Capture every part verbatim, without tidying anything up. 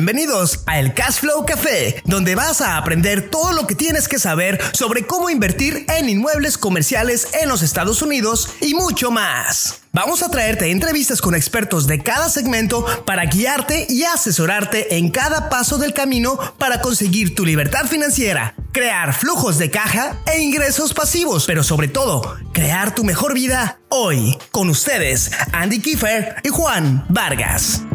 Bienvenidos a El Cashflow Café, donde vas a aprender todo lo que tienes que saber sobre cómo invertir en inmuebles comerciales en los Estados Unidos y mucho más. Vamos a traerte entrevistas con expertos de cada segmento para guiarte y asesorarte en cada paso del camino para conseguir tu libertad financiera, crear flujos de caja e ingresos pasivos, pero sobre todo, crear tu mejor vida hoy. Con ustedes, Andy Kiefer y Juan Vargas.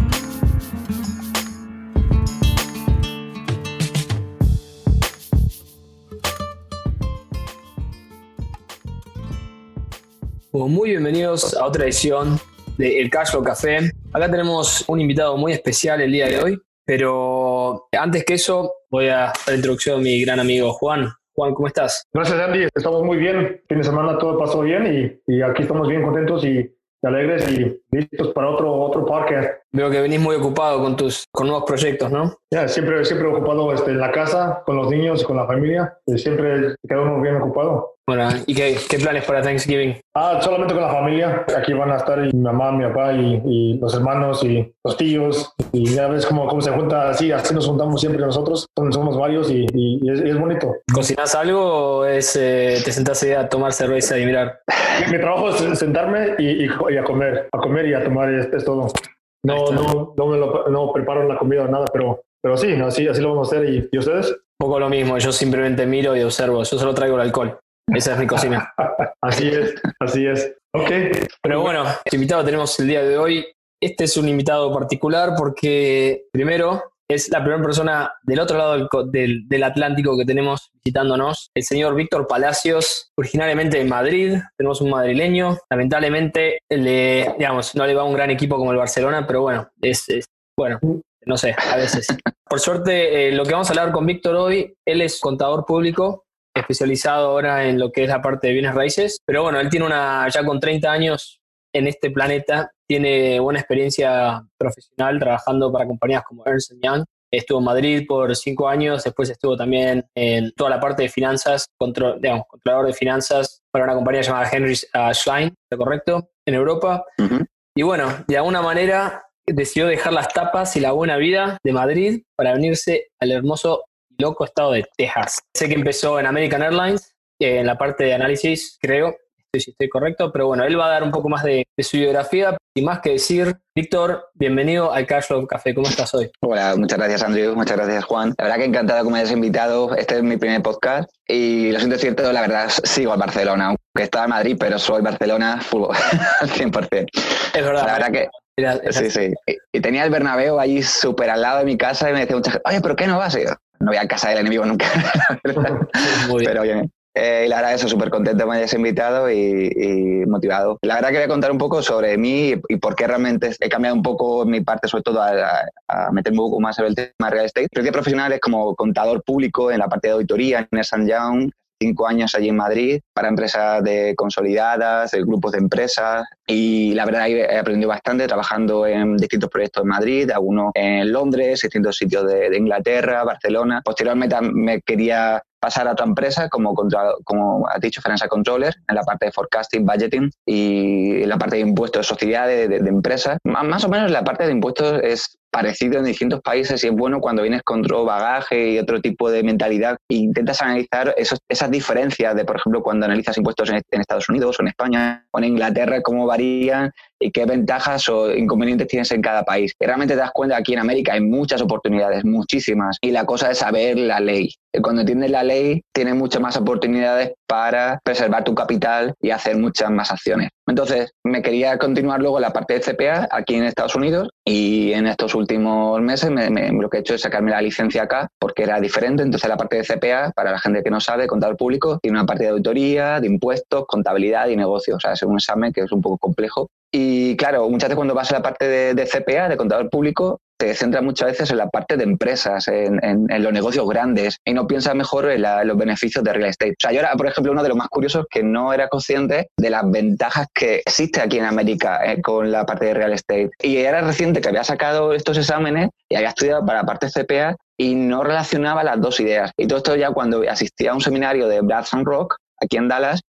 Bueno, muy bienvenidos a otra edición de El Cashflow Café. Acá tenemos un invitado muy especial el día de hoy, pero antes que eso voy a dar la introducción a mi gran amigo Juan. Juan, ¿cómo estás? Gracias, Andy. Estamos muy bien. Fin de semana todo pasó bien y, y aquí estamos bien contentos y alegres y listos para otro, otro podcast. Veo que venís muy ocupado con tus con nuevos proyectos, ¿no? Ya, siempre, siempre ocupado este, en la casa, con los niños y con la familia. Y siempre queda uno bien ocupado. Bueno, ¿y qué, qué planes para Thanksgiving? Ah, solamente con la familia. Aquí van a estar mi mamá, mi papá y, y los hermanos y los tíos. Y ya ves cómo, cómo se junta así. Así nos juntamos siempre nosotros. Somos varios y, y, y, es, y es bonito. ¿Cocinas algo o es, eh, te sentás ahí a tomar cerveza y mirar? Mi, mi trabajo es sentarme y, y, y a comer. A comer y a tomar, es, es todo. No, no, no, me lo, no preparo la comida o nada, pero, pero sí, así, así lo vamos a hacer. ¿Y, ¿Y ustedes? Un poco lo mismo. Yo simplemente miro y observo. Yo solo traigo el alcohol. Esa es mi cocina. Así es, así es. Ok. Pero bueno, el invitado tenemos el día de hoy. Este es un invitado particular porque, primero, es la primera persona del otro lado del, del, del Atlántico que tenemos visitándonos. El señor Víctor Palacios, originariamente de Madrid. Tenemos un madrileño. Lamentablemente, le, digamos, no le va a un gran equipo como el Barcelona, pero bueno, es, es bueno, no sé, a veces. Por suerte, eh, lo que vamos a hablar con Víctor hoy, él es contador público, especializado ahora en lo que es la parte de bienes raíces, pero bueno, él tiene una, ya con treinta años en este planeta, tiene buena experiencia profesional trabajando para compañías como Ernst and Young. Estuvo en Madrid por cinco años, después estuvo también en toda la parte de finanzas, contro, digamos, controlador de finanzas para una compañía llamada Henry uh, Schein, ¿está correcto? En Europa. Uh-huh. Y bueno, de alguna manera decidió dejar las tapas y la buena vida de Madrid para venirse al hermoso loco estado de Texas. Sé que empezó en American Airlines, eh, en la parte de análisis, creo, estoy, si estoy correcto, pero bueno, él va a dar un poco más de, de su biografía. Sin más que decir, Víctor, bienvenido al Cashflow Café. ¿Cómo estás hoy? Hola, muchas gracias, Andrew, muchas gracias, Juan. La verdad que encantado que me hayas invitado. Este es mi primer podcast y lo siento cierto, la verdad, sigo al Barcelona, aunque estaba en Madrid, pero soy Barcelona fútbol al cien por ciento. Es verdad. La verdad que era, era sí, sí. Y, y tenía el Bernabéu allí súper al lado de mi casa y me decía mucha gente, oye, ¿pero qué no vas? Y yo, no voy a casa del enemigo nunca, la verdad. Muy bien. Pero bien. Eh, y la verdad, eso, súper contento que me hayas invitado y, y motivado. La verdad que voy a contar un poco sobre mí y, y por qué realmente he cambiado un poco mi parte, sobre todo a, a, a meterme un poco más en el tema real estate. Experiencia profesional es como contador público en la parte de auditoría en Ernst and Young. Cinco años allí en Madrid para empresas de consolidadas, de grupos de empresas, y la verdad he aprendido bastante trabajando en distintos proyectos en Madrid, algunos en Londres, distintos sitios de, de Inglaterra, Barcelona. Posteriormente me quería pasar a otra empresa como, contra, como has dicho, Financial Controller, en la parte de forecasting, budgeting y en la parte de impuestos de sociedades, de, de empresas. Más, más o menos la parte de impuestos es parecido en distintos países y es bueno cuando vienes con otro bagaje y otro tipo de mentalidad e intentas analizar esos, esas diferencias de, por ejemplo, cuando analizas impuestos en, en Estados Unidos o en España o en Inglaterra, cómo varían y qué ventajas o inconvenientes tienes en cada país. Y realmente te das cuenta que aquí en América hay muchas oportunidades, muchísimas, y la cosa es saber la ley. Cuando entiendes la ley, tienes muchas más oportunidades para preservar tu capital y hacer muchas más acciones. Entonces, me quería continuar luego la parte de C P A aquí en Estados Unidos y en estos últimos meses me, me, lo que he hecho es sacarme la licencia acá porque era diferente. Entonces, la parte de C P A, para la gente que no sabe, contador público, tiene una parte de auditoría, de impuestos, contabilidad y negocios. O sea, es un examen que es un poco complejo. Y claro, muchas veces cuando vas a la parte de, de C P A, de contador público, te centras muchas veces en la parte de empresas, en, en, en los negocios grandes y no piensas mejor en, la, en los beneficios de real estate. O sea, yo era, por ejemplo, uno de los más curiosos que no era consciente de las ventajas que existe aquí en América eh, con la parte de real estate. Y era reciente que había sacado estos exámenes y había estudiado para la parte de C P A y no relacionaba las dos ideas. Y todo esto ya cuando asistía a un seminario de Bradshaw Rock, aquí en Dallas,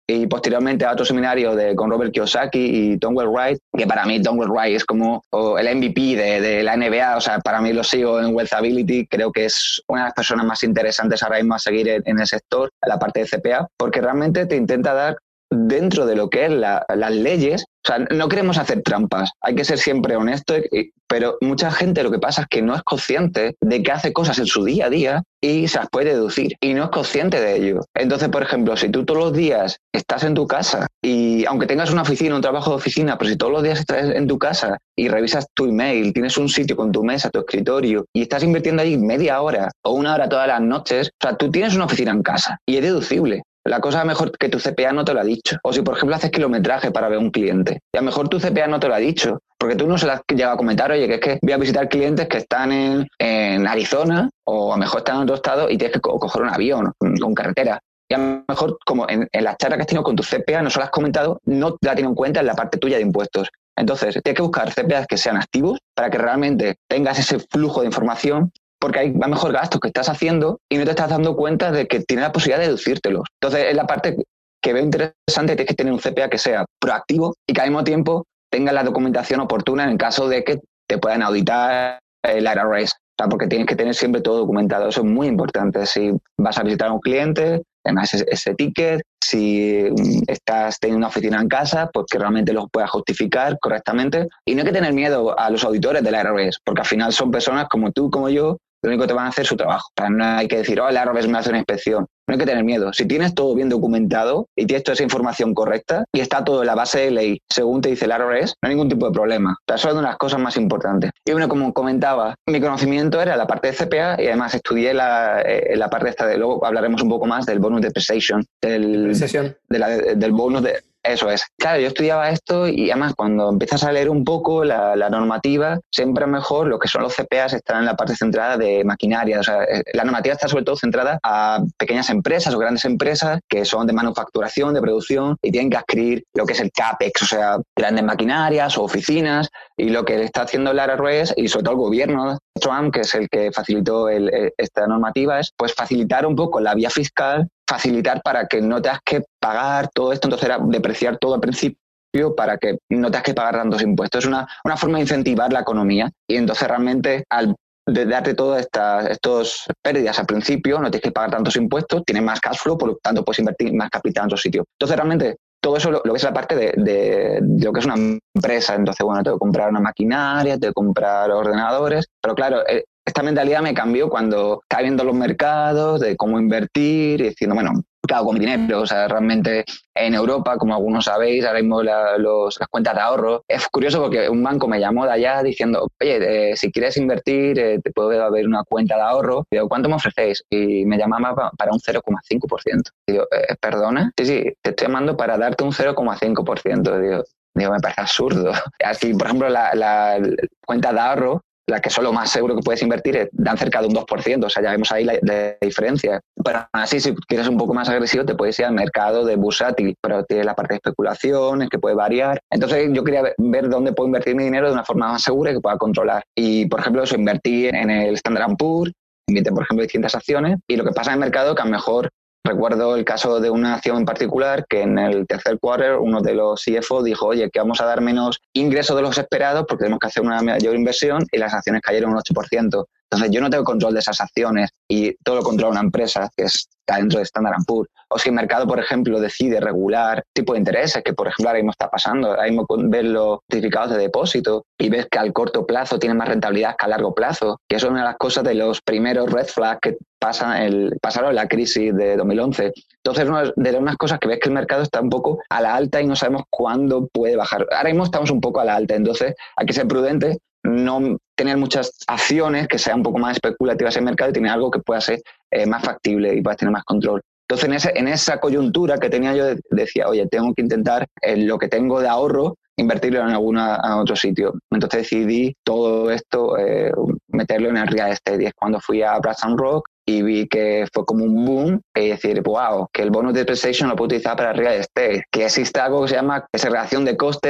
y posteriormente a otro seminario de, con Robert Kiyosaki y Tom Wheelwright, que para mí Tom Wheelwright es como oh, el M V P de, de la N B A, o sea, para mí lo sigo en Wealthability, creo que es una de las personas más interesantes ahora mismo a seguir en, en el sector, en la parte de C P A, porque realmente te intenta dar dentro de lo que es la, las leyes. O sea, no queremos hacer trampas, hay que ser siempre honesto, pero mucha gente lo que pasa es que no es consciente de que hace cosas en su día a día y se las puede deducir y no es consciente de ello. Entonces, por ejemplo, si tú todos los días estás en tu casa y aunque tengas una oficina, un trabajo de oficina, pero si todos los días estás en tu casa y revisas tu email, tienes un sitio con tu mesa, tu escritorio y estás invirtiendo ahí media hora o una hora todas las noches, o sea, tú tienes una oficina en casa y es deducible. La cosa es mejor que tu C P A no te lo ha dicho. O si, por ejemplo, haces kilometraje para ver a un cliente y a lo mejor tu C P A no te lo ha dicho, porque tú no se lo has llegado a comentar, oye, que es que voy a visitar clientes que están en, en Arizona o a lo mejor están en otro estado y tienes que co- coger un avión con carretera. Y a lo mejor, como en, en las charlas que has tenido con tu C P A no se lo has comentado, no te la tiene en cuenta en la parte tuya de impuestos. Entonces, tienes que buscar C P As que sean activos para que realmente tengas ese flujo de información, porque hay a lo mejor gastos que estás haciendo y no te estás dando cuenta de que tienes la posibilidad de deducírtelos. Entonces, es la parte que veo interesante, tienes que tener un C P A que sea proactivo y que al mismo tiempo tenga la documentación oportuna en el caso de que te puedan auditar el I R S, o sea, porque tienes que tener siempre todo documentado. Eso es muy importante. Si vas a visitar a un cliente, además ese, ese ticket, si estás teniendo una oficina en casa, pues que realmente los puedas justificar correctamente. Y no hay que tener miedo a los auditores del I R S, porque al final son personas como tú, como yo, lo único que te van a hacer es su trabajo. O sea, no hay que decir, oh, el I R S me hace una inspección. No hay que tener miedo. Si tienes todo bien documentado y tienes toda esa información correcta y está todo en la base de ley, según te dice el I R S, no hay ningún tipo de problema. O sea, eso es una de las cosas más importantes. Y bueno, como comentaba, mi conocimiento era la parte de C P A y además estudié la, eh, la parte esta de, luego hablaremos un poco más del bonus depreciation, del, de la, del bonus de... Eso es. Claro, yo estudiaba esto y además cuando empiezas a leer un poco la, la normativa, siempre mejor lo que son los C P As están en la parte centrada de maquinaria. O sea, la normativa está sobre todo centrada a pequeñas empresas o grandes empresas que son de manufacturación, de producción y tienen que adquirir lo que es el CAPEX, o sea, grandes maquinarias o oficinas, y lo que está haciendo el I R S y sobre todo el gobierno Trump, que es el que facilitó el, esta normativa, es pues facilitar un poco la vía fiscal, facilitar para que no tengas que pagar todo esto, entonces era depreciar todo al principio para que no tengas que pagar tantos impuestos. Es una, una forma de incentivar la economía y entonces realmente al de darte todas estas estos pérdidas al principio, no tienes que pagar tantos impuestos, tienes más cash flow, por lo tanto puedes invertir más capital en otro sitio. Entonces realmente todo eso lo, lo que es la parte de, de, de lo que es una empresa. Entonces, bueno, tengo que comprar una maquinaria, tengo que comprar ordenadores, pero claro, eh, esta mentalidad me cambió cuando estaba viendo los mercados, de cómo invertir y diciendo, bueno, ¿qué hago con mi dinero? O sea, realmente en Europa, como algunos sabéis, ahora mismo la, los, las cuentas de ahorro, es curioso porque un banco me llamó de allá diciendo, oye, eh, si quieres invertir, eh, te puede haber una cuenta de ahorro. Y digo, ¿cuánto me ofrecéis? Y me llamaba pa, para un cero coma cinco por ciento. Y digo, eh, ¿perdona? Sí, sí, te estoy llamando para darte un cero coma cinco por ciento. Digo, digo, me parece absurdo. Aquí, por ejemplo, la, la, la cuenta de ahorro, la que son lo más seguro que puedes invertir, dan cerca de un dos por ciento, o sea, ya vemos ahí la, la diferencia. Pero así, si quieres un poco más agresivo, te puedes ir al mercado de bursátil, pero tiene la parte de especulaciones que puede variar. Entonces, yo quería ver dónde puedo invertir mi dinero de una forma más segura y que pueda controlar. Y, por ejemplo, eso, invertí en el Standard and Poor's, invertí, por ejemplo, distintas acciones, y lo que pasa en el mercado que a lo mejor recuerdo el caso de una acción en particular que en el tercer quarter uno de los C F O dijo, oye, que vamos a dar menos ingresos de los esperados porque tenemos que hacer una mayor inversión y las acciones cayeron un ocho por ciento. Entonces yo no tengo control de esas acciones y todo lo controla una empresa que está dentro de Standard and Poor's. O si el mercado, por ejemplo, decide regular tipo de intereses, que por ejemplo ahora mismo está pasando, ahora mismo ves los certificados de depósito y ves que al corto plazo tienen más rentabilidad que a largo plazo. Y eso es una de las cosas de los primeros red flags que pasan el, pasaron en la crisis de dos mil once. Entonces, una de unas cosas que ves que el mercado está un poco a la alta y no sabemos cuándo puede bajar. Ahora mismo estamos un poco a la alta, entonces hay que ser prudentes, no tener muchas acciones que sean un poco más especulativas en el mercado y tener algo que pueda ser eh, más factible y puedas tener más control. Entonces, en, ese, en esa coyuntura que tenía yo, decía, oye, tengo que intentar en lo que tengo de ahorro, invertirlo en alguna en otro sitio. Entonces decidí todo esto, eh, meterlo en el real estate. Y es cuando fui a Braxton Rock y vi que fue como un boom y decir, wow, que el bonus depreciation lo puedo utilizar para real estate, que existe algo que se llama segregación de costes,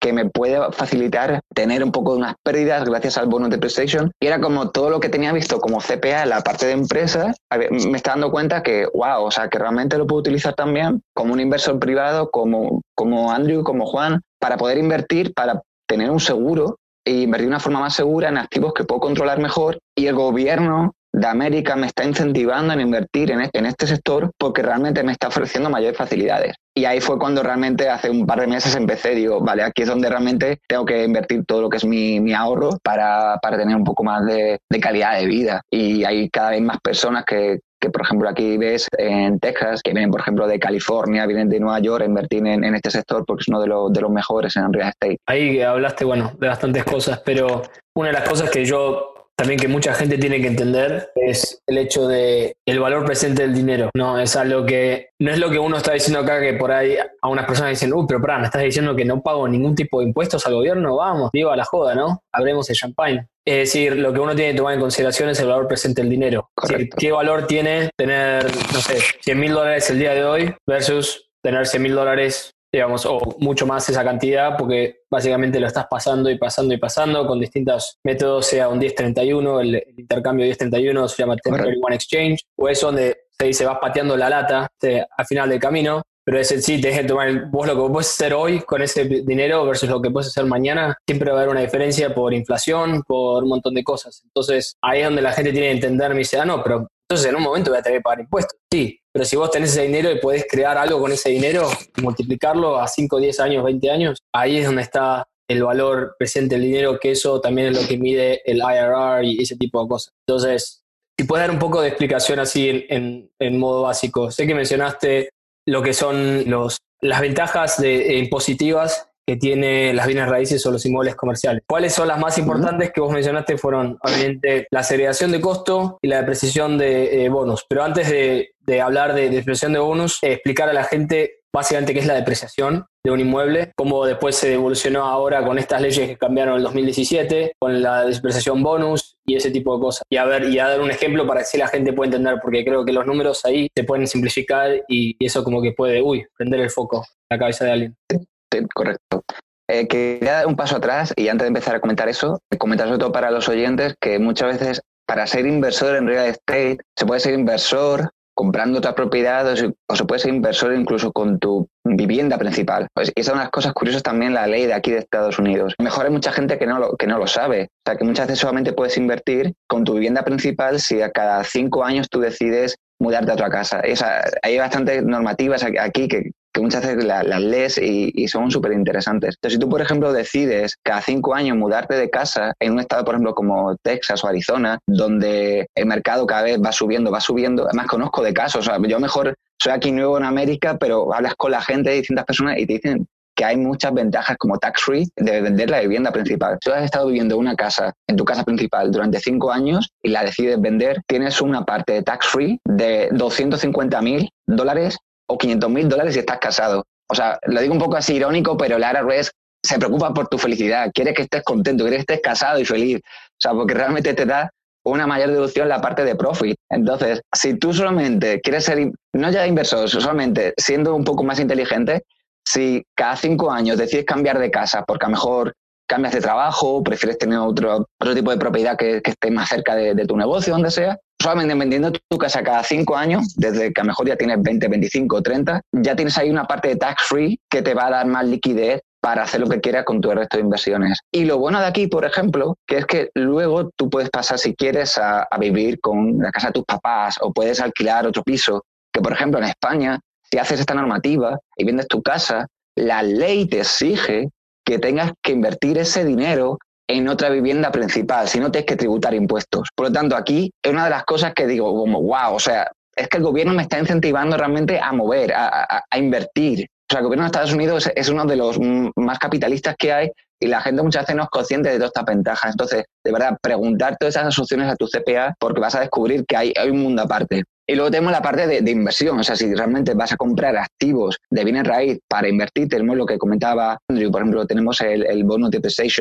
que me puede facilitar tener un poco de unas pérdidas gracias al bonus depreciation. Y era como todo lo que tenía visto como C P A en la parte de empresa, me está dando cuenta que, wow, o sea, que realmente lo puedo utilizar también como un inversor privado, como, como Andrew, como Juan, para poder invertir, para tener un seguro e invertir de una forma más segura en activos que puedo controlar mejor. Y el gobierno de América me está incentivando en invertir en este, en este sector porque realmente me está ofreciendo mayores facilidades. Y ahí fue cuando realmente hace un par de meses empecé, digo, vale, aquí es donde realmente tengo que invertir todo lo que es mi, mi ahorro para, para tener un poco más de, de calidad de vida. Y hay cada vez más personas que, que, por ejemplo, aquí ves en Texas, que vienen, por ejemplo, de California, vienen de Nueva York a invertir en, en este sector porque es uno de los, de los mejores en real estate. Ahí hablaste, bueno, de bastantes cosas, pero una de las cosas que yo también que mucha gente tiene que entender es el hecho de el valor presente del dinero, ¿no? Es algo que no es lo que uno está diciendo acá, que por ahí a unas personas dicen, uy, pero pará, me estás diciendo que no pago ningún tipo de impuestos al gobierno, vamos, viva la joda, ¿no? Abremos el champagne. Es decir, lo que uno tiene que tomar en consideración es el valor presente del dinero. Es decir, ¿qué valor tiene tener, no sé, cien mil dólares el día de hoy versus tener cien mil dólares, digamos, o mucho más esa cantidad, porque básicamente lo estás pasando y pasando y pasando con distintos métodos, sea un diez treinta y uno, el, el intercambio diez treinta y uno se llama diez treinta y uno Exchange, o eso donde se dice vas pateando la lata este, al final del camino, pero es el sí, tenés que tomar el, vos lo que vos puedes hacer hoy con ese dinero versus lo que puedes hacer mañana, siempre va a haber una diferencia por inflación, por un montón de cosas. Entonces ahí es donde la gente tiene que entender, me dice, ah, no, pero entonces en un momento voy a tener que pagar impuestos. Sí, pero si vos tenés ese dinero y podés crear algo con ese dinero y multiplicarlo a cinco, diez años, veinte años, ahí es donde está el valor presente del dinero, que eso también es lo que mide el I R R y ese tipo de cosas. Entonces, si puedes dar un poco de explicación así en, en, en modo básico. Sé que mencionaste lo que son los, las ventajas de, eh, impositivas que tiene las bienes raíces o los inmuebles comerciales. ¿Cuáles son las más importantes que vos mencionaste? Fueron, obviamente, la segregación de costo y la depreciación de eh, bonos. Pero antes de, de hablar de depreciación de bonos, eh, explicar a la gente básicamente qué es la depreciación de un inmueble, cómo después se evolucionó ahora con estas leyes que cambiaron en el dos mil diecisiete, con la depreciación bonus y ese tipo de cosas. Y a ver, y a dar un ejemplo para que así la gente pueda entender, porque creo que los números ahí se pueden simplificar y, y eso como que puede, uy, prender el foco en la cabeza de alguien. Sí, correcto. Eh, quería dar un paso atrás y antes de empezar a comentar eso, comentar sobre todo para los oyentes que muchas veces para ser inversor en real estate se puede ser inversor comprando otra propiedad o se, o se puede ser inversor incluso con tu vivienda principal. Pues, y esas son unas cosas curiosas también la ley de aquí de Estados Unidos. Mejor hay mucha gente que no lo, que no lo sabe. O sea, que muchas veces solamente puedes invertir con tu vivienda principal si a cada cinco años tú decides mudarte a otra casa. O sea, hay bastantes normativas aquí que que muchas veces las la lees y, y son súper interesantes. Entonces, si tú, por ejemplo, decides cada cinco años mudarte de casa en un estado, por ejemplo, como Texas o Arizona, donde el mercado cada vez va subiendo, va subiendo, además conozco de casos, o sea, yo mejor soy aquí nuevo en América, pero hablas con la gente de distintas personas y te dicen que hay muchas ventajas como tax-free de vender la vivienda principal. Si tú has estado viviendo una casa, en tu casa principal, durante cinco años y la decides vender, tienes una parte de tax-free de doscientos cincuenta mil dólares o quinientos mil dólares si estás casado. O sea, lo digo un poco así irónico, pero el I R S se preocupa por tu felicidad, quiere que estés contento, quiere que estés casado y feliz. O sea, porque realmente te da una mayor deducción la parte de profit. Entonces, si tú solamente quieres ser, no ya inversor, solamente siendo un poco más inteligente, si cada cinco años decides cambiar de casa porque a lo mejor cambias de trabajo, prefieres tener otro, otro tipo de propiedad que, que esté más cerca de, de tu negocio, donde sea, solamente vendiendo tu casa cada cinco años, desde que a lo mejor ya tienes veinte, veinticinco, treinta, ya tienes ahí una parte de tax-free que te va a dar más liquidez para hacer lo que quieras con tu resto de inversiones. Y lo bueno de aquí, por ejemplo, que es que luego tú puedes pasar, si quieres, a, a vivir con la casa de tus papás o puedes alquilar otro piso, que por ejemplo en España, si haces esta normativa y vendes tu casa, la ley te exige que tengas que invertir ese dinero en otra vivienda principal, si no tienes que tributar impuestos. Por lo tanto, aquí es una de las cosas que digo, como, wow, o sea, es que el gobierno me está incentivando realmente a mover, a, a, a invertir. O sea, el gobierno de Estados Unidos es, es uno de los más capitalistas que hay y la gente muchas veces no es consciente de todas estas ventajas. Entonces, de verdad, preguntar todas esas opciones a tu C P A porque vas a descubrir que hay, hay un mundo aparte. Y luego tenemos la parte de, de inversión. O sea, si realmente vas a comprar activos de bienes raíz para invertir, tenemos lo que comentaba Andrew. Por ejemplo, tenemos el, el bonus depreciation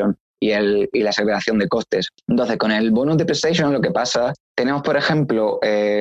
y, el, y la segregación de costes. Entonces, con el bonus depreciation lo que pasa, tenemos, por ejemplo,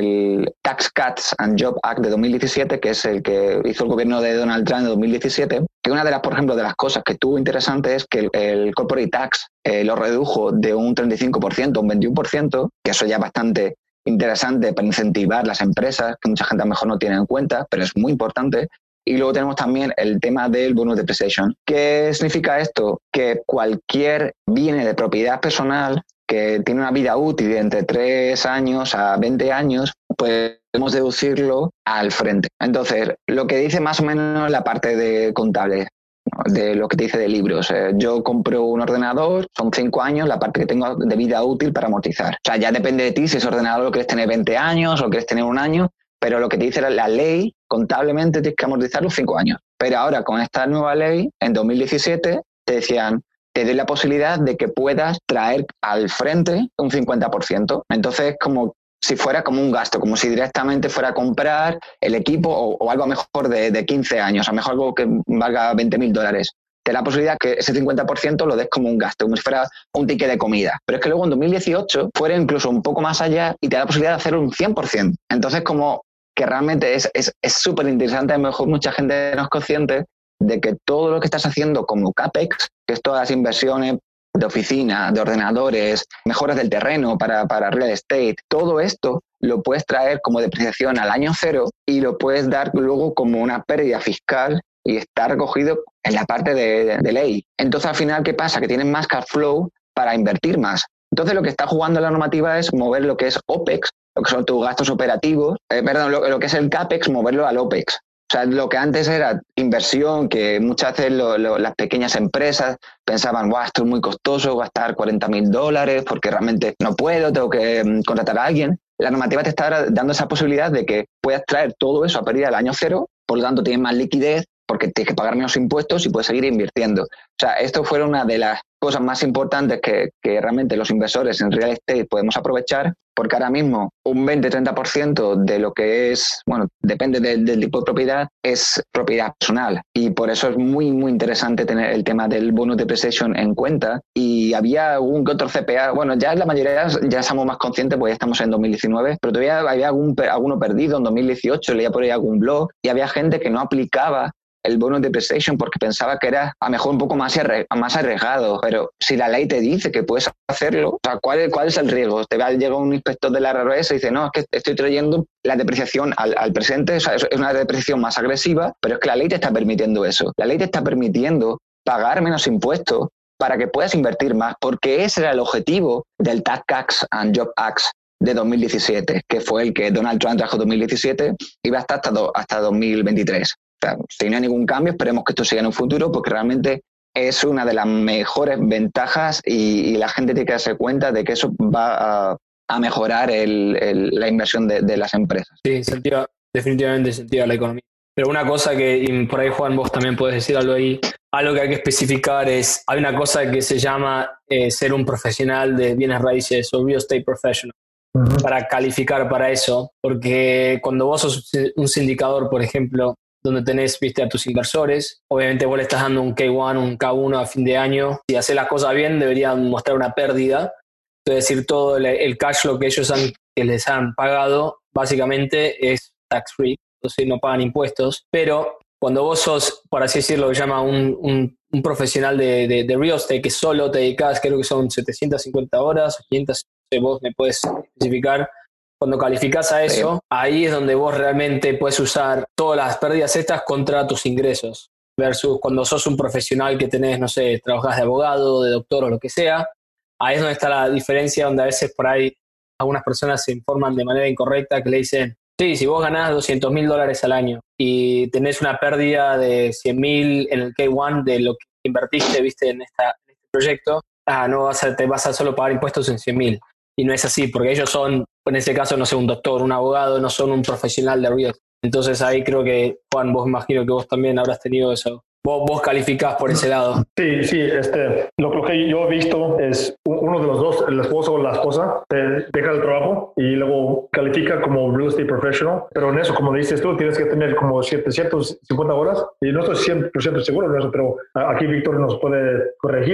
el Tax Cuts and Jobs Act de dos mil diecisiete, que es el que hizo el gobierno de Donald Trump en dos mil diecisiete, que una de las, por ejemplo, de las cosas que tuvo interesante es que el, el corporate tax eh, lo redujo de un treinta y cinco por ciento a un veintiuno por ciento, que eso ya es bastante interesante para incentivar las empresas, que mucha gente a lo mejor no tiene en cuenta, pero es muy importante. Y luego tenemos también el tema del bonus depreciation. ¿Qué significa esto? Que cualquier bien de propiedad personal que tiene una vida útil de entre tres años a veinte años, pues podemos deducirlo al frente. Entonces, lo que dice más o menos la parte de contable, ¿no? De lo que te dice de libros. Eh, yo compro un ordenador, son cinco años, la parte que tengo de vida útil para amortizar. O sea, ya depende de ti si ese ordenador lo quieres tener veinte años o lo quieres tener un año, pero lo que te dice la, la ley, contablemente tienes que amortizar los cinco años. Pero ahora, con esta nueva ley, en dos mil diecisiete, te decían, te doy la posibilidad de que puedas traer al frente un cincuenta por ciento. Entonces, como si fuera como un gasto, como si directamente fuera a comprar el equipo o, o algo a mejor de, de quince años, a lo mejor algo que valga veinte mil dólares. Te da la posibilidad que ese cincuenta por ciento lo des como un gasto, como si fuera un ticket de comida. Pero es que luego en dos mil dieciocho fuera incluso un poco más allá y te da la posibilidad de hacer un cien por ciento. Entonces, como que realmente es súper es, es interesante, a lo mejor mucha gente no es consciente de que todo lo que estás haciendo como CAPEX, que es todas las inversiones de oficina, de ordenadores, mejoras del terreno para, para real estate, todo esto lo puedes traer como depreciación al año cero y lo puedes dar luego como una pérdida fiscal y está recogido en la parte de, de, de ley. Entonces, al final, ¿qué pasa? Que tienes más cash flow para invertir más. Entonces, lo que está jugando la normativa es mover lo que es OPEX, lo que son tus gastos operativos, eh, perdón, lo, lo que es el CAPEX, moverlo al OPEX. O sea, lo que antes era inversión, que muchas veces lo, lo, las pequeñas empresas pensaban, guau, esto es muy costoso, gastar cuarenta mil dólares porque realmente no puedo, tengo que um, contratar a alguien. La normativa te está dando esa posibilidad de que puedas traer todo eso a pérdida del año cero, por lo tanto tienes más liquidez porque tienes que pagar menos impuestos y puedes seguir invirtiendo. O sea, esto fue una de las cosas más importantes que, que realmente los inversores en real estate podemos aprovechar, porque ahora mismo un veinte a treinta por ciento de lo que es, bueno, depende de, del tipo de propiedad, es propiedad personal. Y por eso es muy, muy interesante tener el tema del bonus depreciation en cuenta. Y había algún que otro C P A, bueno, ya la mayoría ya estamos más conscientes, porque ya estamos en dos mil diecinueve, pero todavía había algún, alguno perdido en dos mil dieciocho, leía por ahí algún blog, y había gente que no aplicaba el bonus depreciation porque pensaba que era a lo mejor un poco más, más arriesgado, pero si la ley te dice que puedes hacerlo, o sea, ¿cuál, cuál es el riesgo? Te va, llega un inspector de la R R S y dice, no, es que estoy trayendo la depreciación al, al presente, o sea, es una depreciación más agresiva, pero es que la ley te está permitiendo eso. La ley te está permitiendo pagar menos impuestos para que puedas invertir más, porque ese era el objetivo del Tax Cuts and Jobs Act de dos mil diecisiete, que fue el que Donald Trump trajo en dos mil diecisiete y va hasta, hasta, do, hasta dos mil veintitrés. O sea, si no hay ningún cambio, esperemos que esto siga en un futuro, porque realmente es una de las mejores ventajas y, y la gente tiene que darse cuenta de que eso va a, a mejorar el, el, la inversión de, de las empresas. Sí, incentiva, definitivamente incentiva la economía. Pero una cosa que, y por ahí, Juan, vos también podés decir algo ahí, algo que hay que especificar es, hay una cosa que se llama eh, ser un profesional de bienes raíces o real estate professional. Uh-huh. Para calificar para eso, porque cuando vos sos un sindicador, por ejemplo, donde tenés, viste, a tus inversores, obviamente vos le estás dando un K uno, un K uno a fin de año, si haces las cosas bien deberían mostrar una pérdida, es decir, todo el, el cash flow que ellos han, que les han pagado básicamente es tax free, entonces no pagan impuestos, pero cuando vos sos, por así decirlo, que llama un, un, un profesional de, de, de real estate que solo te dedicas, creo que son setecientas cincuenta horas, quinientas, vos me puedes especificar. Cuando calificás a eso, sí, ahí es donde vos realmente puedes usar todas las pérdidas estas contra tus ingresos. Versus cuando sos un profesional que tenés, no sé, trabajás de abogado, de doctor o lo que sea, ahí es donde está la diferencia, donde a veces por ahí algunas personas se informan de manera incorrecta, que le dicen, sí, si vos ganás doscientos mil dólares al año y tenés una pérdida de cien mil en el K uno de lo que invertiste, viste, en, esta, en este proyecto, ah, no vas a, te vas a solo pagar impuestos en cien mil. Y no es así, porque ellos son, en ese caso, no sé, un doctor, un abogado, no son un profesional de real. Entonces ahí creo que, Juan, vos imagino que vos también habrás tenido eso. Vos, vos calificás por ese lado. Sí, sí, este, lo, lo que yo he visto es uno de los dos, el esposo o la esposa, te deja el trabajo y luego califica como real estate professional, pero en eso, como dices tú, tienes que tener como setecientas cincuenta horas y no estoy cien por ciento seguro de eso, pero aquí Víctor nos puede corregir.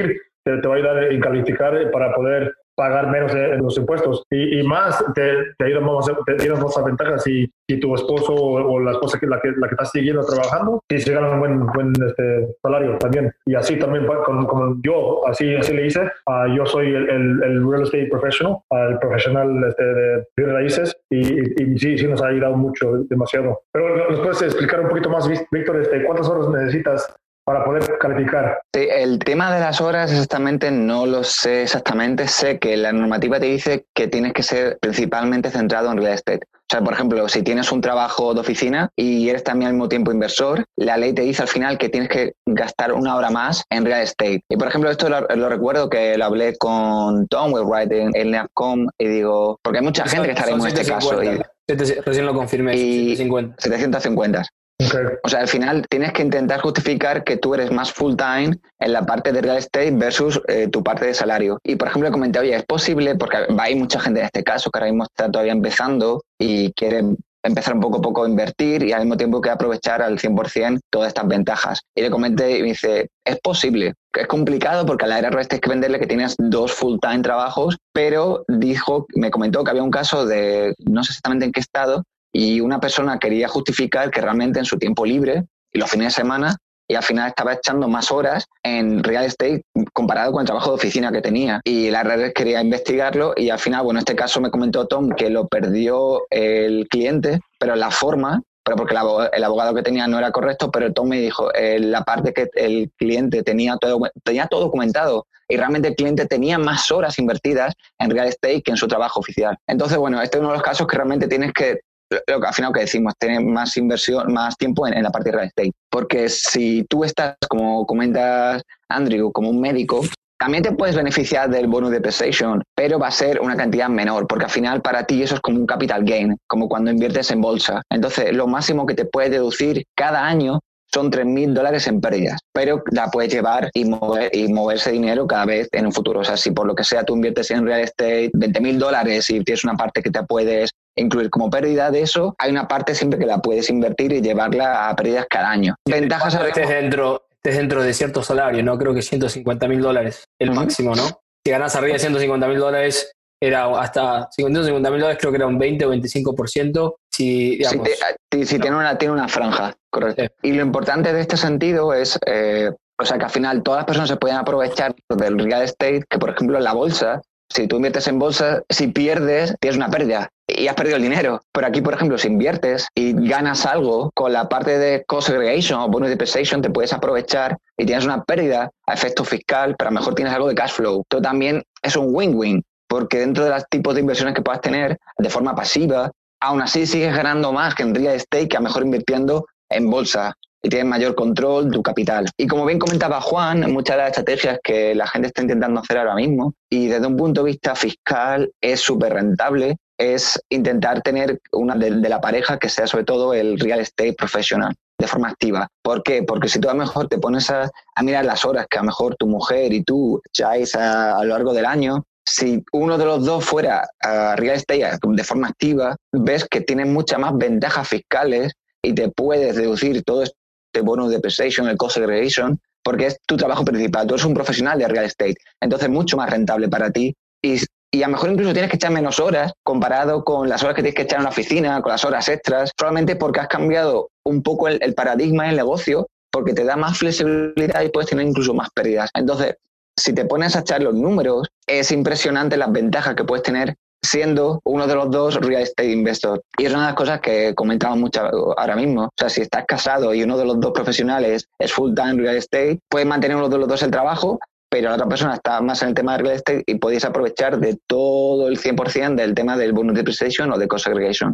te, te va a ayudar en calificar para poder pagar menos en los impuestos y, y más te, te ayuda más, te tienes más ventajas si, si tu esposo o, o la esposa que la que la que estás siguiendo trabajando y se gana un buen, buen este, salario también. Y así también como, como yo así así le hice. Uh, yo soy el, el, el real estate professional, uh, el profesional este, de bienes raíces y, y, y sí sí nos ha ayudado mucho, demasiado. Pero nos puedes explicar un poquito más, Víctor, este, ¿cuántas horas necesitas para poder calificar? Sí, el tema de las horas exactamente no lo sé exactamente. Sé que la normativa te dice que tienes que ser principalmente centrado en real estate. O sea, por ejemplo, si tienes un trabajo de oficina y eres también al mismo tiempo inversor, la ley te dice al final que tienes que gastar una hora más en real estate. Y por ejemplo, esto lo, lo recuerdo que lo hablé con Tom Wheelwright en el NAFCOM y digo, porque hay mucha son, gente que estará en este caso. Y, recién lo confirmé, y setecientos cincuenta. setecientos cincuenta. Okay. O sea, al final tienes que intentar justificar que tú eres más full time en la parte de real estate versus eh, tu parte de salario. Y por ejemplo, comenté, oye, es posible, porque hay mucha gente en este caso que ahora mismo está todavía empezando y quiere empezar un poco a poco a invertir y al mismo tiempo que aprovechar al cien por ciento todas estas ventajas. Y le comenté y me dice, es posible. Es complicado porque a la era real estate hay que venderle que tienes dos full time trabajos, pero dijo, me comentó que había un caso de, no sé exactamente en qué estado, y una persona quería justificar que realmente en su tiempo libre y los fines de semana y al final estaba echando más horas en real estate comparado con el trabajo de oficina que tenía. Y la red quería investigarlo y al final, bueno, en este caso me comentó Tom que lo perdió el cliente, pero la forma, pero porque el abogado, el abogado que tenía no era correcto, pero Tom me dijo, eh, la parte que el cliente tenía todo, tenía todo documentado y realmente el cliente tenía más horas invertidas en real estate que en su trabajo oficial. Entonces, bueno, este es uno de los casos que realmente tienes que lo que al final que decimos, tener más inversión, más tiempo en, en la parte de real estate. Porque si tú estás, como comentas Andrew, como un médico, también te puedes beneficiar del bonus depreciation, pero va a ser una cantidad menor, porque al final para ti eso es como un capital gain, como cuando inviertes en bolsa. Entonces, lo máximo que te puedes deducir cada año son tres mil dólares en pérdidas, pero la puedes llevar y mover y mover ese dinero cada vez en un futuro. O sea, si por lo que sea tú inviertes en real estate veinte mil dólares y tienes una parte que te puedes incluir como pérdida de eso, hay una parte siempre que la puedes invertir y llevarla a pérdidas cada año. Ventajas ahora estés dentro, estés dentro de cierto salario, ¿no? Creo que ciento cincuenta mil dólares el uh-huh. máximo, ¿no? Si ganás arriba de ciento cincuenta mil dólares, era hasta ciento cincuenta mil dólares, creo que era un veinte o veinticinco por ciento. Si, digamos, sí, te, si no. tiene, una, tiene una franja, correcto. Sí. Y lo importante de este sentido es, eh, o sea, que al final todas las personas se pueden aprovechar del real estate, que por ejemplo en la bolsa, si tú inviertes en bolsa, si pierdes, tienes una pérdida y has perdido el dinero. Pero aquí, por ejemplo, si inviertes y ganas algo, con la parte de cost segregation o bonus depreciation te puedes aprovechar y tienes una pérdida a efecto fiscal, pero a lo mejor tienes algo de cash flow. Esto también es un win-win, porque dentro de los tipos de inversiones que puedas tener de forma pasiva, aún así sigues ganando más que en real estate, que a lo mejor invirtiendo en bolsa y tienes mayor control de tu capital. Y como bien comentaba Juan, muchas de las estrategias que la gente está intentando hacer ahora mismo, y desde un punto de vista fiscal es súper rentable, es intentar tener una de, de la pareja que sea sobre todo el real estate professional, de forma activa. ¿Por qué? Porque si tú a lo mejor te pones a, a mirar las horas que a lo mejor tu mujer y tú echáis a, a lo largo del año, si uno de los dos fuera a real estate de forma activa, ves que tienes muchas más ventajas fiscales y te puedes deducir todo este bonus depreciation, el cost segregation, porque es tu trabajo principal. Tú eres un profesional de real estate, entonces es mucho más rentable para ti y, y a lo mejor incluso tienes que echar menos horas comparado con las horas que tienes que echar en la oficina, con las horas extras, probablemente porque has cambiado un poco el, el paradigma del negocio, porque te da más flexibilidad y puedes tener incluso más pérdidas. Entonces, si te pones a echar los números, es impresionante las ventajas que puedes tener siendo uno de los dos real estate investors. Y es una de las cosas que comentamos mucho ahora mismo. O sea, si estás casado y uno de los dos profesionales es full time real estate, puedes mantener uno de los dos el trabajo, pero la otra persona está más en el tema de real estate y podéis aprovechar de todo el cien por ciento del tema del bonus depreciation o de cost segregation.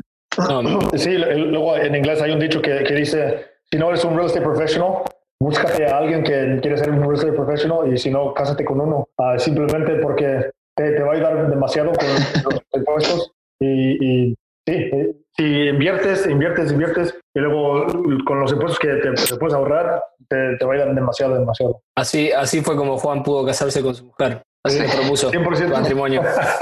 Sí, luego en inglés hay un dicho que, que dice, si no eres un real estate professional, búscate a alguien que quiere ser un real estate professional y si no, cásate con uno. Uh, simplemente porque te, te va a ayudar demasiado con los impuestos y, y sí, si inviertes, inviertes, inviertes y luego con los impuestos que te, te puedes ahorrar, te, te va a ayudar demasiado, demasiado. Así, así fue como Juan pudo casarse con su mujer. Así le propuso cien por ciento. Matrimonio.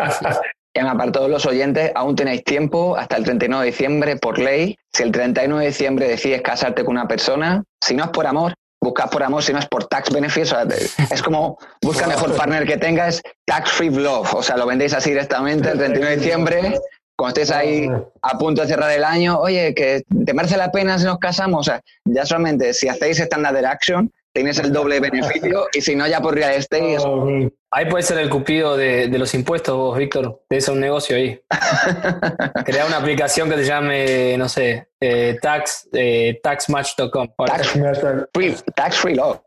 Y para todos los oyentes, aún tenéis tiempo hasta el treinta y nueve de diciembre por ley. Si el treinta y nueve de diciembre decides casarte con una persona, si no es por amor, buscas por amor, si no es por tax benefits. O sea, es como busca mejor partner que tengas, tax free love. O sea, lo vendéis así directamente el treinta y uno de diciembre, cuando estés ahí a punto de cerrar el año. Oye, que te merece la pena si nos casamos. O sea, ya solamente si hacéis standard action, tienes el doble beneficio, y si no, ya por real estate. Oh, ahí puede ser el cupido de, de los impuestos vos, Víctor. Tenés un negocio ahí. Crear una aplicación que se llame, no sé, eh, tax, eh, taxmatch punto com. Tax free, tax free love.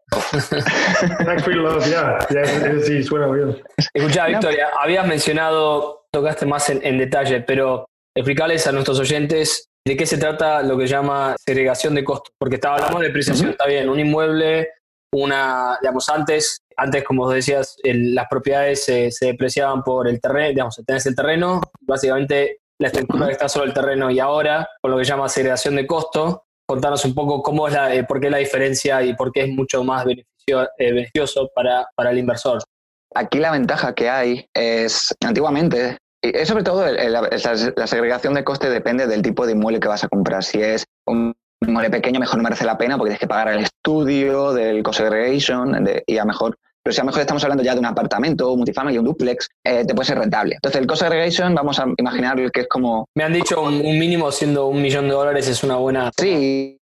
Tax free love, ya. Yeah. Yeah, sí, suena bien. Escuchá, Victoria, habías mencionado, tocaste más en, en detalle, pero explicarles a nuestros oyentes de qué se trata lo que llama segregación de costos, porque estaba hablando de depreciación, uh-huh. Está bien, un inmueble, una, digamos, antes, antes como decías, el, las propiedades se, se depreciaban por el terreno, digamos, tenés el terreno, básicamente la estructura que está sobre el terreno, y ahora, con lo que llama segregación de costo, contanos un poco cómo es la, eh, por qué la diferencia y por qué es mucho más beneficio, eh, beneficioso para, para el inversor. Aquí la ventaja que hay es, antiguamente, es sobre todo el, el, la, la segregación de coste depende del tipo de inmueble que vas a comprar. Si es un inmueble pequeño, mejor no merece la pena porque tienes que pagar el estudio, del co-segregation, de, y a mejor, pero si a lo mejor estamos hablando ya de un apartamento, un multifamily, un duplex, eh, te puede ser rentable. Entonces el co-segregation, vamos a imaginar que es como... Me han dicho un, un mínimo siendo un millón de dólares es una buena... Sí,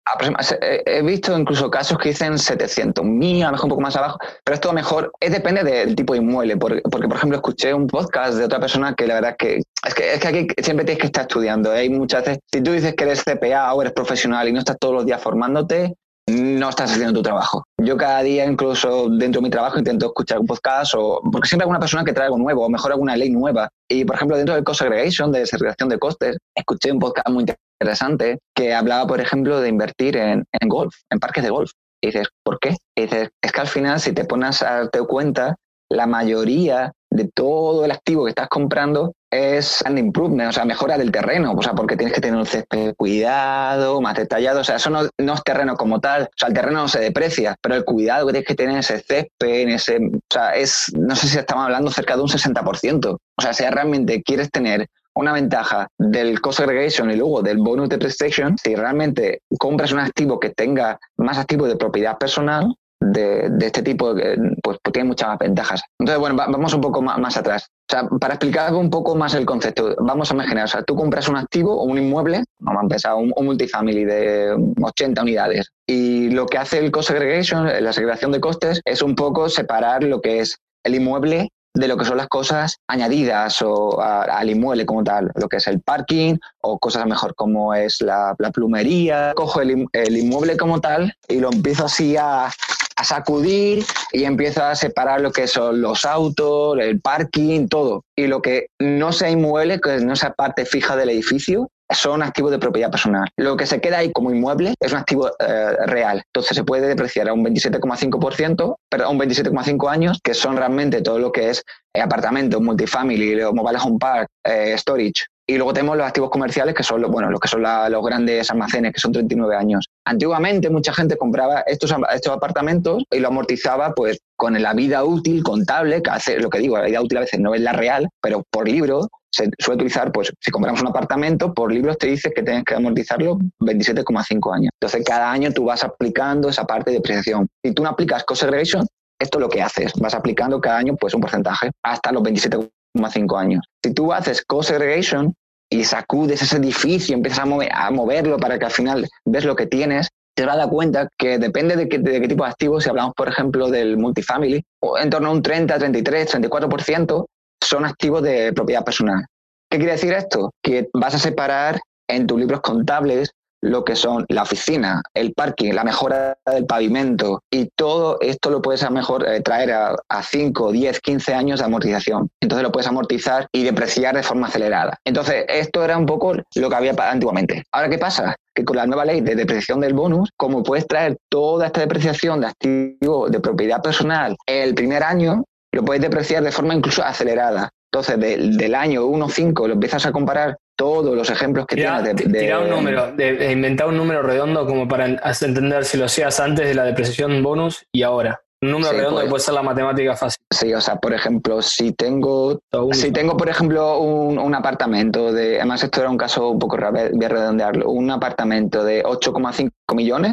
he visto incluso casos que dicen setecientos mil, a lo mejor un poco más abajo, pero esto mejor, es depende del tipo de inmueble, porque, porque por ejemplo escuché un podcast de otra persona que la verdad que es que, es que aquí siempre tienes que estar estudiando, ¿eh? Hay muchas veces, si tú dices que eres C P A o eres profesional y no estás todos los días formándote, no estás haciendo tu trabajo. Yo cada día, incluso dentro de mi trabajo, intento escuchar un podcast, o porque siempre hay alguna persona que trae algo nuevo, o mejor alguna ley nueva. Y, por ejemplo, dentro del cost segregation, de segregación de costes, escuché un podcast muy interesante que hablaba, por ejemplo, de invertir en, en golf, en parques de golf. Y dices, ¿por qué? Y dices, es que al final, si te pones a darte cuenta, la mayoría de todo el activo que estás comprando es land improvement, o sea, mejora del terreno, o sea, porque tienes que tener un césped cuidado, más detallado, o sea, eso no, no es terreno como tal, o sea, el terreno no se deprecia, pero el cuidado que tienes que tener en ese césped, en ese, o sea, es, no sé si estamos hablando cerca de un sesenta por ciento, o sea, si realmente quieres tener una ventaja del cost segregation y luego del bonus depreciation, si realmente compras un activo que tenga más activo de propiedad personal, De, de este tipo, pues, pues tiene muchas más ventajas. Entonces, bueno, va, vamos un poco más, más atrás. O sea, para explicar un poco más el concepto, vamos a imaginar, o sea, tú compras un activo o un inmueble, vamos a empezar, un, un multifamily de ochenta unidades, y lo que hace el cost segregation, la segregación de costes, es un poco separar lo que es el inmueble de lo que son las cosas añadidas o a, al inmueble como tal, lo que es el parking o cosas mejor como es la, la plumería. Cojo el, el inmueble como tal y lo empiezo así a, a sacudir y empiezo a separar lo que son los autos, el parking, todo. Y lo que no sea inmueble, que no sea parte fija del edificio, son activos de propiedad personal. Lo que se queda ahí como inmueble es un activo eh, real. Entonces se puede depreciar a un veintisiete coma cinco por ciento, perdón, un veintisiete coma cinco años, que son realmente todo lo que es eh, apartamentos, multifamily, mobile home park, eh, storage. Y luego tenemos los activos comerciales, que son, bueno, los que son la, los grandes almacenes, que son treinta y nueve años. Antiguamente mucha gente compraba estos, estos apartamentos y lo amortizaba pues con la vida útil contable, que hace, lo que digo, la vida útil a veces no es la real, pero por libro se suele utilizar, pues si compramos un apartamento, por libros te dice que tienes que amortizarlo veintisiete coma cinco años. Entonces cada año tú vas aplicando esa parte de depreciación. Si tú no aplicas cost segregation, esto es lo que haces, vas aplicando cada año pues un porcentaje hasta los veintisiete coma cinco años. Si tú haces cost segregation y sacudes ese edificio, empiezas a, mover, a moverlo para que al final ves lo que tienes, te vas a dar cuenta que depende de qué, de qué tipo de activos, si hablamos por ejemplo del multifamily, en torno a un treinta, treinta y tres, treinta y cuatro por ciento son activos de propiedad personal. ¿Qué quiere decir esto? Que vas a separar en tus libros contables lo que son la oficina, el parking, la mejora del pavimento, y todo esto lo puedes a mejor eh, traer a, a cinco, diez, quince años de amortización. Entonces lo puedes amortizar y depreciar de forma acelerada. Entonces esto era un poco lo que había antiguamente. Ahora, ¿qué pasa? Que con la nueva ley de depreciación del bonus, como puedes traer toda esta depreciación de activos de propiedad personal el primer año, lo puedes depreciar de forma incluso acelerada. Entonces, de, del año uno a cinco lo empiezas a comparar todos los ejemplos que Tira, tienes. De, de, tira un número, de, de inventar un número redondo como para entender si lo hacías antes de la depreciación bonus y ahora. Un número sí, redondo pues, que puede ser la matemática fácil. Sí, o sea, por ejemplo, si tengo, si tengo por ejemplo, un, un apartamento de, además esto era un caso un poco raro, voy a redondearlo, un apartamento de ocho coma cinco millones,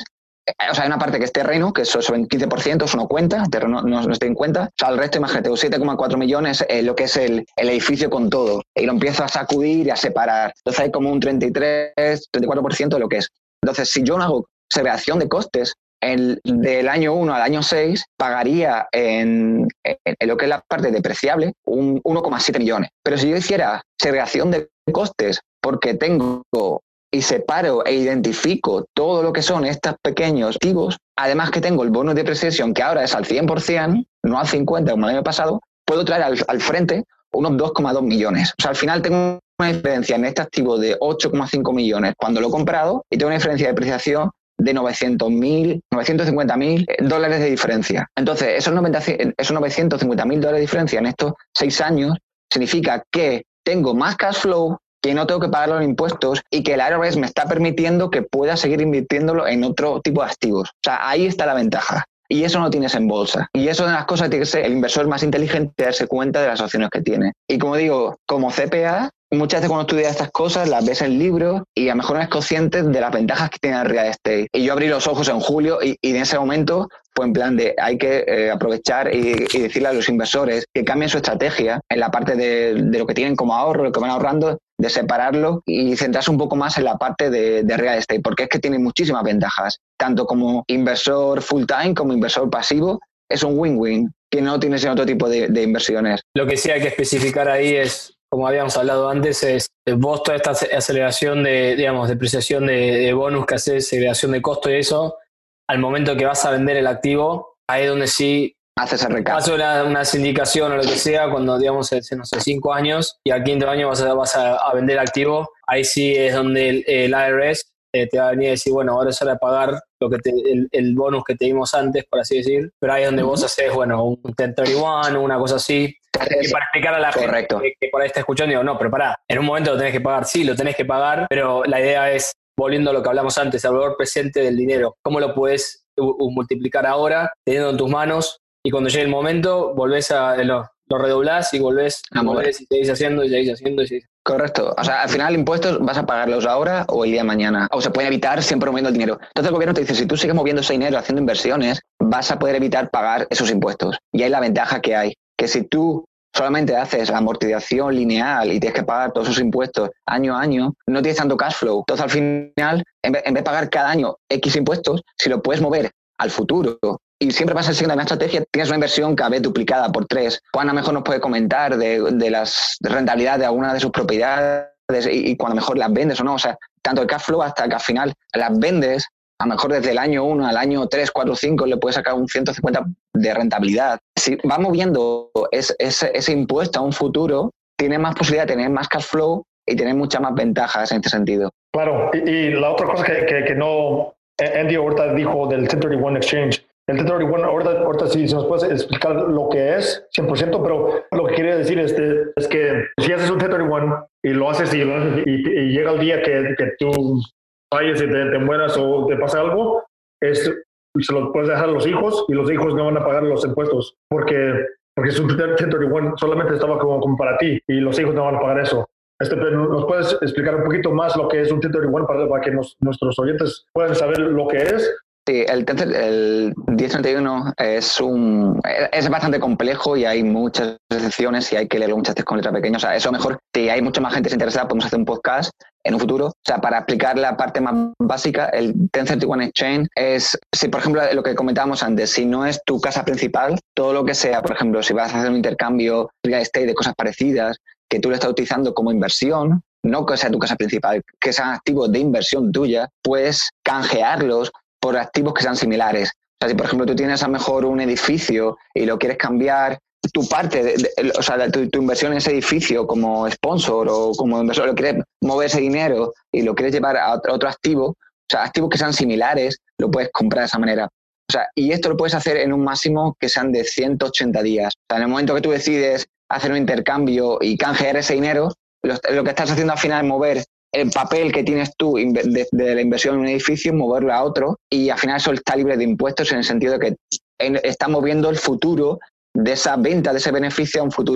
o sea, hay una parte que es terreno, que eso es un quince por ciento, eso no cuenta, terreno no, no está en cuenta. O sea, el resto, imagínate, siete coma cuatro millones es lo que es el, el edificio con todo. Y lo empiezo a sacudir y a separar. Entonces hay como un treinta y tres, treinta y cuatro por ciento de lo que es. Entonces, si yo no hago segregación de costes, el, del año uno al año seis pagaría en, en, en lo que es la parte depreciable un uno coma siete millones. Pero si yo hiciera segregación de costes porque tengo y separo e identifico todo lo que son estos pequeños activos, además que tengo el bonus de depreciación que ahora es al cien por ciento, no al cincuenta por ciento como el año pasado, puedo traer al, al frente unos dos coma dos millones. O sea, al final tengo una diferencia en este activo de ocho coma cinco millones cuando lo he comprado y tengo una diferencia de depreciación de novecientos mil, novecientos cincuenta mil dólares de diferencia. Entonces, esos, noventa, esos novecientos cincuenta mil dólares de diferencia en estos seis años significa que tengo más cash flow, que no tengo que pagar los impuestos y que el I R S me está permitiendo que pueda seguir invirtiéndolo en otro tipo de activos. O sea, ahí está la ventaja. Y eso no tienes en bolsa. Y eso es una de las cosas que tiene que ser el inversor más inteligente, darse cuenta de las opciones que tiene. Y como digo, como C P A, muchas veces cuando estudias estas cosas las ves en libros y a lo mejor no eres consciente de las ventajas que tiene el real estate. Y yo abrí los ojos en julio y, y en ese momento fue en plan de hay que eh, aprovechar y, y decirle a los inversores que cambien su estrategia en la parte de, de lo que tienen como ahorro, lo que van ahorrando, de separarlo y centrarse un poco más en la parte de, de real estate, porque es que tiene muchísimas ventajas, tanto como inversor full time como inversor pasivo. Es un win-win que no tienes en otro tipo de, de inversiones. Lo que sí hay que especificar ahí es, como habíamos hablado antes, es vos toda esta aceleración de, digamos, depreciación de, de bonus que haces, segregación de costo y eso, al momento que vas a vender el activo, ahí es donde sí haces el recap. Haces una, una sindicación o lo que sea, cuando digamos hace, no sé, cinco años y al quinto año vas a, vas a, a vender el activo, ahí sí es donde el, el I R S eh, te va a venir a decir, bueno, ahora es hora de pagar lo que te, el, el bonus que te dimos antes, por así decir, pero ahí es donde uh-huh. vos haces, bueno, un diez treinta y uno, una cosa así. Y para explicar a la Correcto. gente que, que por ahí está escuchando, digo, no, pero pará, en un momento lo tenés que pagar, sí, lo tenés que pagar, pero la idea es, volviendo a lo que hablamos antes, el valor presente del dinero, cómo lo puedes uh, uh, multiplicar ahora, teniendo en tus manos, y cuando llegue el momento, volvés a, lo, lo redoblás y volvés a mover y seguís haciendo y seguís haciendo y seguís. Correcto. O sea, al final impuestos vas a pagarlos ahora o el día de mañana. O se puede evitar siempre moviendo el dinero. Entonces el gobierno te dice, si tú sigues moviendo ese dinero haciendo inversiones, vas a poder evitar pagar esos impuestos. Y ahí la ventaja que hay, que si tú solamente haces la amortización lineal y tienes que pagar todos esos impuestos año a año, no tienes tanto cash flow. Entonces al final, en vez, en vez de pagar cada año X impuestos, si lo puedes mover al futuro y siempre vas a seguir la misma estrategia, tienes una inversión cada vez duplicada por tres. Juan a lo mejor nos puede comentar de, de las rentabilidades de alguna de sus propiedades y, y cuando mejor las vendes o no. O sea, tanto el cash flow hasta que al final las vendes, a lo mejor desde el año uno al año tres, cuatro, cinco le puedes sacar un ciento cincuenta de rentabilidad. Si vas moviendo ese, ese, ese impuesto a un futuro, tienes más posibilidad de tener más cash flow y tener muchas más ventajas en este sentido. Claro, y, y la otra cosa que, que, que no... Andy ahorita dijo del diez treinta y uno Exchange. El diez treinta y uno, ahorita, ahorita sí, si nos puedes explicar lo que es, cien por ciento, pero lo que quería decir este, es que si haces un diez treinta y uno y lo haces y, lo haces y, y llega el día que, que tú falles y te, te mueras o te pasa algo, es, se lo puedes dejar a los hijos y los hijos no van a pagar los impuestos porque, porque es un diez treinta y uno, solamente estaba como, como para ti y los hijos no van a pagar eso. Este, ¿Nos puedes explicar un poquito más lo que es un diez treinta y uno para, para que nos, nuestros oyentes puedan saber lo que es? Sí, el, el diez treinta y uno es un es bastante complejo y hay muchas excepciones y hay que leerlo muchas veces con letra pequeña. O sea, eso mejor, si hay mucha más gente interesada, podemos hacer un podcast en un futuro. O sea, para explicar la parte más básica, el diez treinta y uno Exchange es, si por ejemplo, lo que comentábamos antes, si no es tu casa principal, todo lo que sea, por ejemplo, si vas a hacer un intercambio real estate de cosas parecidas, que tú lo estás utilizando como inversión, no que sea tu casa principal, que sean activos de inversión tuya, puedes canjearlos por activos que sean similares. O sea, si por ejemplo tú tienes a lo mejor un edificio y lo quieres cambiar, tu parte, de, de, o sea, tu, tu inversión en ese edificio como sponsor o como inversor, lo quieres mover ese dinero y lo quieres llevar a otro, otro activo, o sea, activos que sean similares, lo puedes comprar de esa manera. O sea, y esto lo puedes hacer en un máximo que sean de ciento ochenta días. O sea, en el momento que tú decides hacer un intercambio y canjear ese dinero, lo, lo que estás haciendo al final es mover el papel que tienes tú de, de la inversión en un edificio, moverlo a otro, y al final eso está libre de impuestos en el sentido de que está moviendo el futuro de esa venta, de ese beneficio a un futuro.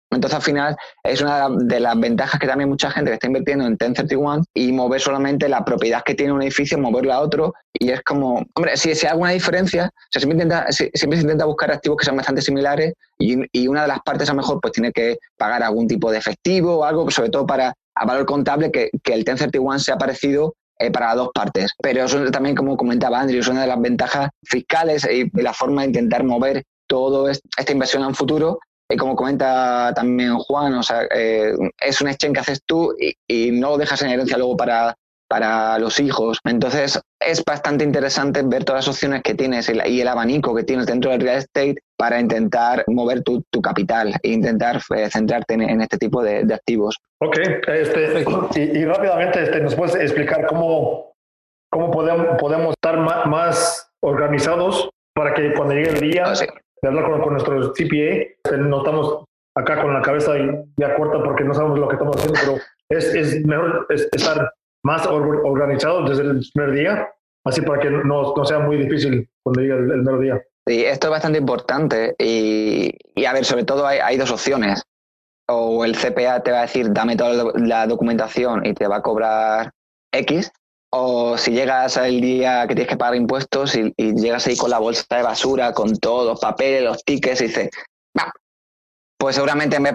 Entonces, al final, es una de las ventajas que también mucha gente que está invirtiendo en ten thirty one y mover solamente la propiedad que tiene un edificio, moverla a otro, y es como, hombre, si, si hay alguna diferencia, o sea, siempre, intenta, siempre se intenta buscar activos que sean bastante similares y, y una de las partes a lo mejor pues tiene que pagar algún tipo de efectivo o algo, sobre todo para a valor contable, que, que el ten thirty one sea parecido eh, para las dos partes. Pero eso también, como comentaba Andrew, es una de las ventajas fiscales y la forma de intentar mover toda esta inversión a un futuro. Y como comenta también Juan, o sea, eh, es un exchange que haces tú y, y no lo dejas en herencia luego para, para los hijos. Entonces, es bastante interesante ver todas las opciones que tienes y, la, y el abanico que tienes dentro del real estate para intentar mover tu, tu capital e intentar eh, centrarte en, en este tipo de, de activos. Ok, este, y, y rápidamente este, nos puedes explicar cómo, cómo podemos, podemos estar más, más organizados para que cuando llegue el día... Oh, sí. de hablar con, con nuestros C P A, no estamos acá con la cabeza ya corta porque no sabemos lo que estamos haciendo, pero es, es mejor es, estar más or, organizados desde el primer día, así para que no, no sea muy difícil cuando llegue el, el primer día. Sí, esto es bastante importante y, y a ver, sobre todo hay, hay dos opciones. O el C P A te va a decir, dame toda la documentación y te va a cobrar X, o si llegas al día que tienes que pagar impuestos y, y llegas ahí con la bolsa de basura, con todos los papeles, los tickets, y dices, bah, pues seguramente en vez de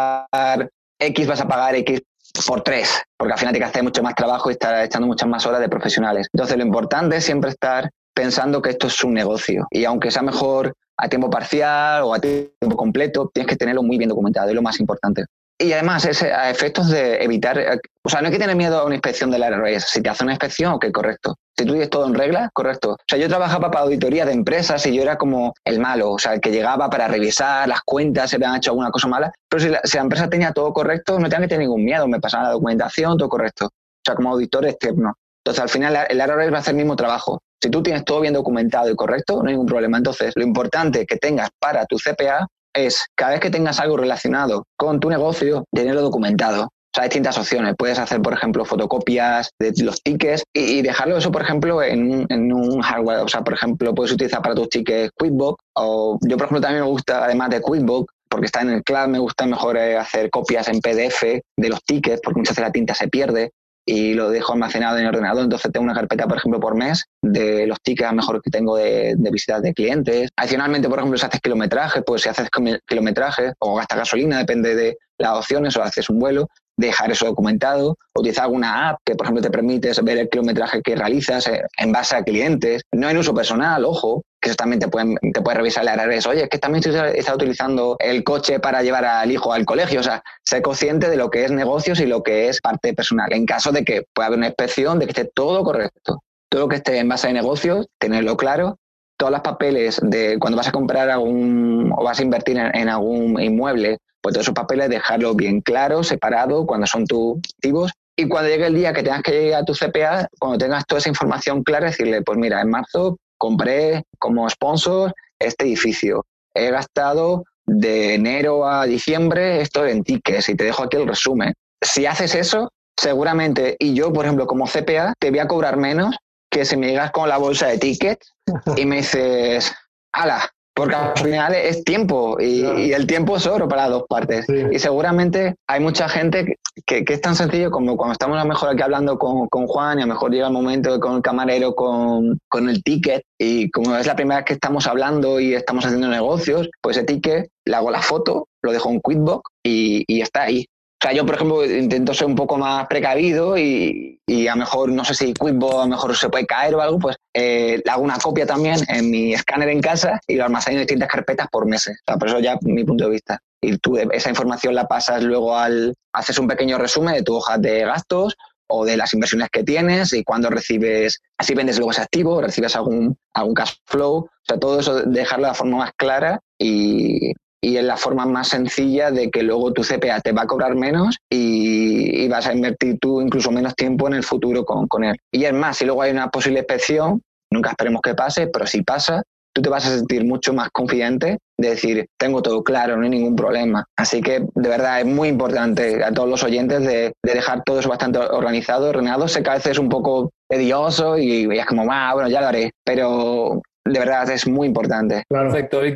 pagar X vas a pagar X por tres, porque al final tienes que hacer mucho más trabajo y estar echando muchas más horas de profesionales. Entonces lo importante es siempre estar pensando que esto es un negocio y aunque sea mejor a tiempo parcial o a tiempo completo, tienes que tenerlo muy bien documentado, es lo más importante. Y además, es a efectos de evitar... O sea, no hay que tener miedo a una inspección del I R S. Si te hace una inspección, ok, correcto. Si tú tienes todo en regla, correcto. O sea, yo trabajaba para auditoría de empresas y yo era como el malo, o sea, el que llegaba para revisar las cuentas, se habían hecho alguna cosa mala. Pero si la, si la empresa tenía todo correcto, no tenía que tener ningún miedo. Me pasaban la documentación, todo correcto. O sea, como auditor externo. Entonces, al final, el I R S va a hacer el mismo trabajo. Si tú tienes todo bien documentado y correcto, no hay ningún problema. Entonces, lo importante que tengas para tu C P A es, cada vez que tengas algo relacionado con tu negocio, tenerlo documentado. O sea, hay distintas opciones. Puedes hacer, por ejemplo, fotocopias de los tickets y, y dejarlo eso, por ejemplo, en, en un hardware. O sea, por ejemplo, puedes utilizar para tus tickets QuickBooks. O yo, por ejemplo, también me gusta, además de QuickBooks, porque está en el cloud, me gusta mejor eh, hacer copias en P D F de los tickets, porque muchas veces la tinta se pierde y lo dejo almacenado en el ordenador. Entonces tengo una carpeta, por ejemplo, por mes de los tickets a lo mejor que tengo de, de visitas de clientes. Adicionalmente, por ejemplo, si haces kilometraje, pues si haces kilometraje o gastas gasolina, depende de las opciones, o haces un vuelo, dejar eso documentado, utilizar alguna app que, por ejemplo, te permite ver el kilometraje que realizas en base a clientes, no en uso personal, ojo, que eso también te pueden, te puede revisar la I R S. Oye, es que también está utilizando el coche para llevar al hijo al colegio. O sea, ser consciente de lo que es negocios y lo que es parte personal. En caso de que pueda haber una inspección, de que esté todo correcto. Todo lo que esté en base a negocios, tenerlo claro. Todos los papeles de cuando vas a comprar algún o vas a invertir en, en algún inmueble, pues todos esos papeles dejarlos bien claros, separados, cuando son tus activos. Y cuando llegue el día que tengas que llegar a tu C P A, cuando tengas toda esa información clara, decirle, pues mira, en marzo compré como sponsor este edificio. He gastado de enero a diciembre esto en tickets y te dejo aquí el resumen. Si haces eso, seguramente, y yo, por ejemplo, como C P A, te voy a cobrar menos que si me llegas con la bolsa de tickets y me dices, ala, porque al final es tiempo y, claro. y el tiempo es oro para las dos partes. Sí. Y seguramente hay mucha gente que, que, que es tan sencillo como cuando estamos a lo mejor aquí hablando con, con Juan y a lo mejor llega el momento de con el camarero con, con el ticket y como es la primera vez que estamos hablando y estamos haciendo negocios, pues ese ticket le hago la foto, lo dejo en QuickBooks y, y está ahí. O sea, yo, por ejemplo, intento ser un poco más precavido y, y a lo mejor, no sé si QuickBooks a lo mejor se puede caer o algo, pues eh, hago una copia también en mi escáner en casa y lo almaceno en distintas carpetas por meses. O sea, por eso ya mi punto de vista. Y tú esa información la pasas luego al... Haces un pequeño resumen de tu hoja de gastos o de las inversiones que tienes y cuando recibes... Así vendes luego ese activo, recibes algún, algún cash flow. O sea, todo eso dejarlo de la forma más clara y... y es la forma más sencilla de que luego tu C P A te va a cobrar menos y, y vas a invertir tú incluso menos tiempo en el futuro con, con él. Y es más, si luego hay una posible inspección, nunca esperemos que pase, pero si pasa, tú te vas a sentir mucho más confidente de decir, tengo todo claro, no hay ningún problema. Así que, de verdad, es muy importante a todos los oyentes de, de dejar todo eso bastante organizado, ordenado. Sé que a veces es un poco tedioso y, y es como, ah, bueno, ya lo haré, pero... de verdad es muy importante. Claro. Perfecto, Víctor.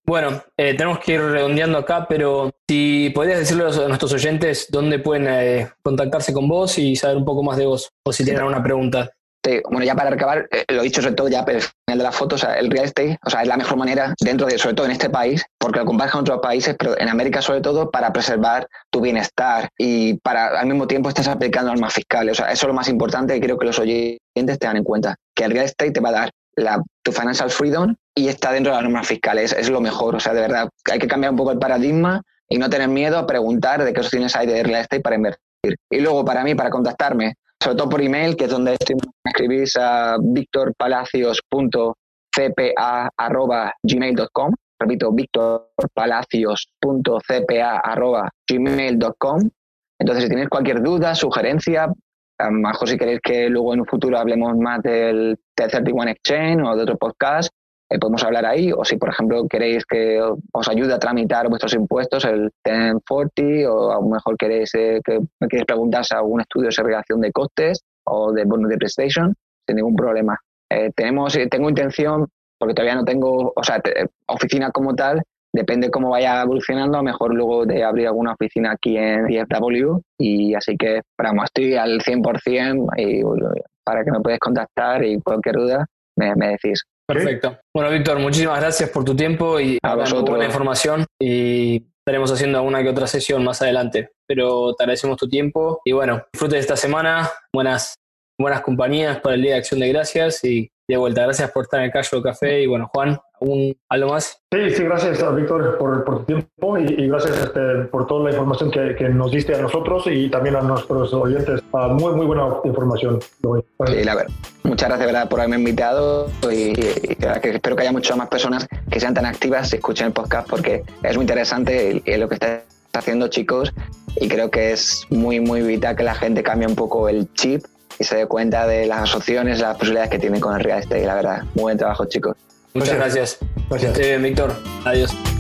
Bueno, eh, tenemos que ir redondeando acá, pero si podrías decirle a nuestros oyentes dónde pueden eh, contactarse con vos y saber un poco más de vos, o si tienen alguna pregunta. Sí, bueno, ya para acabar, eh, lo he dicho sobre todo ya al final de la foto, o sea, el real estate, o sea, es la mejor manera dentro de, sobre todo en este país, porque lo comparas con otros países, pero en América sobre todo para preservar tu bienestar y para al mismo tiempo estás aplicando normas fiscales. O sea, eso es lo más importante que creo que los oyentes tengan en cuenta, que el real estate te va a dar la, tu financial freedom y está dentro de las normas fiscales, es lo mejor. O sea, de verdad, hay que cambiar un poco el paradigma y no tener miedo a preguntar de qué opciones hay de real estate para invertir. Y luego, para mí, para contactarme, sobre todo por email, que es donde estoy, me escribís a victor palacios punto c p a arroba gmail punto com. Repito, victor palacios punto c p a arroba gmail punto com. Entonces, si tenéis cualquier duda, sugerencia, a lo mejor si queréis que luego en un futuro hablemos más del treinta y uno Exchange o de otro podcast, eh, podemos hablar ahí. O si, por ejemplo, queréis que os ayude a tramitar vuestros impuestos, el diez cuarenta, o a lo mejor queréis eh, que me queréis preguntar si algún estudio de segregación de costes o de bonus depreciation, sin ningún problema. Eh, tenemos, eh, tengo intención, porque todavía no tengo, o sea, te, oficina como tal, depende cómo vaya evolucionando, a lo mejor luego de abrir alguna oficina aquí en D F W, y así que, vamos, estoy al cien por ciento y para que me podáis contactar y cualquier duda me, me decís. Perfecto. Bueno, Víctor, muchísimas gracias por tu tiempo y por buena información, y estaremos haciendo alguna que otra sesión más adelante, pero te agradecemos tu tiempo y bueno, disfrute de esta semana, buenas, buenas compañías para el Día de Acción de Gracias y de vuelta, gracias por estar en el Cashflow Café y bueno, Juan, ¿algún, ¿algo más? Sí, sí, gracias Víctor por, por tu tiempo y, y gracias este, por toda la información que, que nos diste a nosotros y también a nuestros oyentes. Uh, muy, muy buena información. Sí, la verdad. Muchas gracias, ¿verdad?, por haberme invitado y, y, y que espero que haya muchas más personas que sean tan activas y escuchen el podcast porque es muy interesante y, y lo que estáis haciendo, chicos, y creo que es muy, muy vital que la gente cambie un poco el chip y se dé cuenta de las opciones, las posibilidades que tienen con el real estate. La verdad, muy buen trabajo, chicos. Muchas gracias. Gracias. Esté bien, Víctor. Adiós.